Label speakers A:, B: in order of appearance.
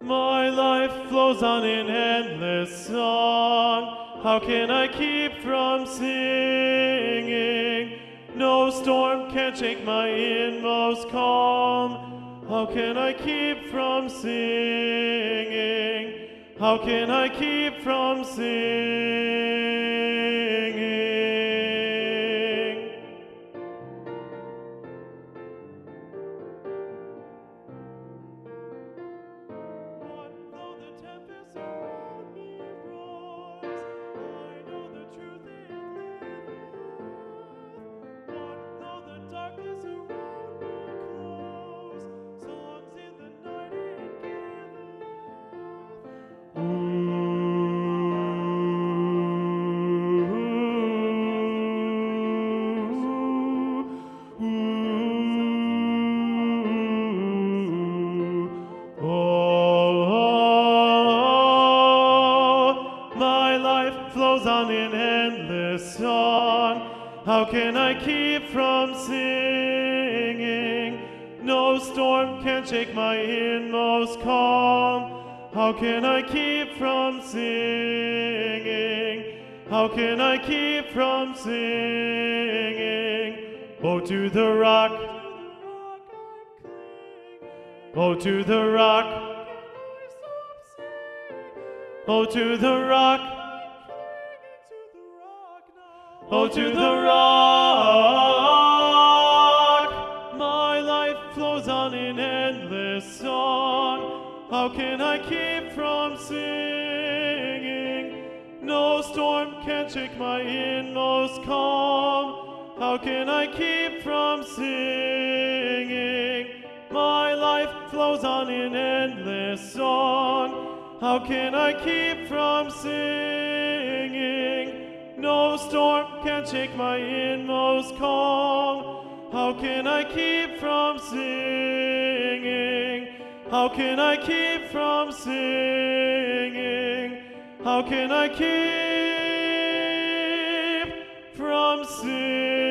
A: My life flows on in endless song. How can I keep from singing? No storm can shake my inmost calm. How can I keep from singing? How can I keep from singing? What though the tempest around me roars? I know the truth it liveth. What though the darkness around me close? Songs in the night it my life flows on in endless song. How can I keep from singing? No storm can shake my inmost calm. How can I keep from singing? How can I keep from singing? Oh, to the rock. Oh, to the rock. Oh, to the rock. Oh, to the rock. My life flows on in endless song. How can I keep from singing? No storm can shake my inmost calm. How can I keep from singing? My life flows on in endless song. How can I keep from singing? No storm can shake my inmost calm. How can I keep from singing? How can I keep from singing? How can I keep from singing?